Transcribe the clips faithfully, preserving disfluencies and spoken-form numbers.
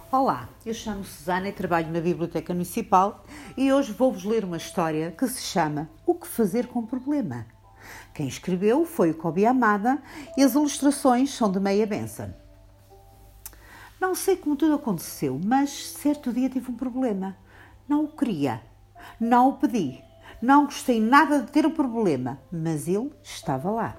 Olá, eu chamo Susana e trabalho na Biblioteca Municipal e hoje vou-vos ler uma história que se chama O que fazer com o problema. Quem escreveu foi o Kobi Hamada e as ilustrações são de Meia Benson. Não sei como tudo aconteceu, mas certo dia tive um problema. Não o queria, não o pedi, não gostei nada de ter um problema, mas ele estava lá.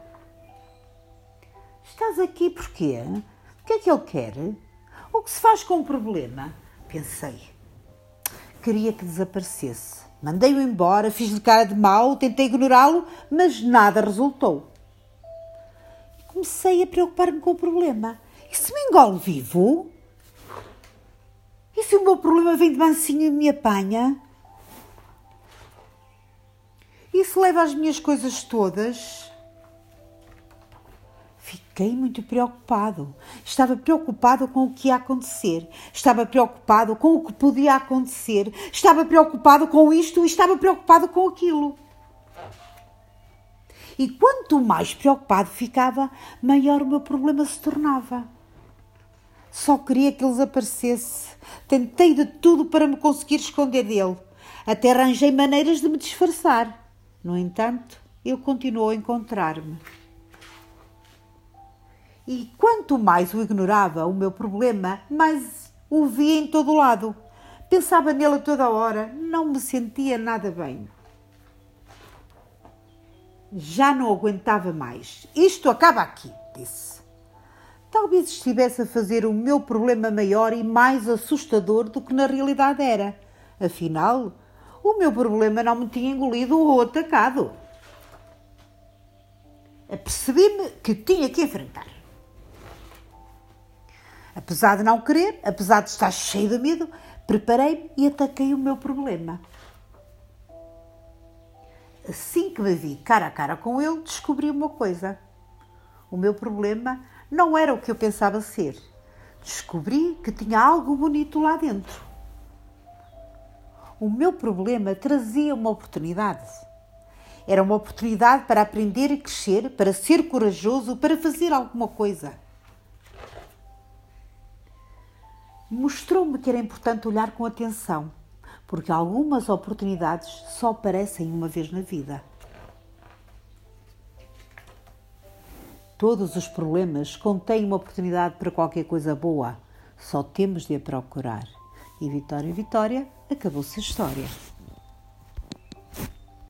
Estás aqui porquê? O que é que ele quer? O que se faz com o problema? Pensei. Queria que desaparecesse. Mandei-o embora, fiz-lhe cara de mau, tentei ignorá-lo, mas nada resultou. Comecei a preocupar-me com o problema. E se me engole vivo? E se o meu problema vem de mansinho e me apanha? E se leva as minhas coisas todas? Fiquei muito preocupado. Estava preocupado com o que ia acontecer. Estava preocupado com o que podia acontecer. Estava preocupado com isto e estava preocupado com aquilo. E quanto mais preocupado ficava, maior o meu problema se tornava. Só queria que ele desaparecesse. Tentei de tudo para me conseguir esconder dele. Até arranjei maneiras de me disfarçar. No entanto, ele continuou a encontrar-me. E quanto mais o ignorava, o meu problema, mais o via em todo lado. Pensava nele a toda hora, não me sentia nada bem. Já não aguentava mais. Isto acaba aqui, disse. Talvez estivesse a fazer o meu problema maior e mais assustador do que na realidade era. Afinal, o meu problema não me tinha engolido ou atacado. Apercebi-me que tinha que enfrentar. Apesar de não querer, apesar de estar cheio de medo, preparei-me e ataquei o meu problema. Assim que me vi cara a cara com ele, descobri uma coisa. O meu problema não era o que eu pensava ser. Descobri que tinha algo bonito lá dentro. O meu problema trazia uma oportunidade. Era uma oportunidade para aprender e crescer, para ser corajoso, para fazer alguma coisa. Mostrou-me que era importante olhar com atenção, porque algumas oportunidades só aparecem uma vez na vida. Todos os problemas contêm uma oportunidade para qualquer coisa boa, só temos de a procurar. E Vitória, Vitória, acabou-se a história.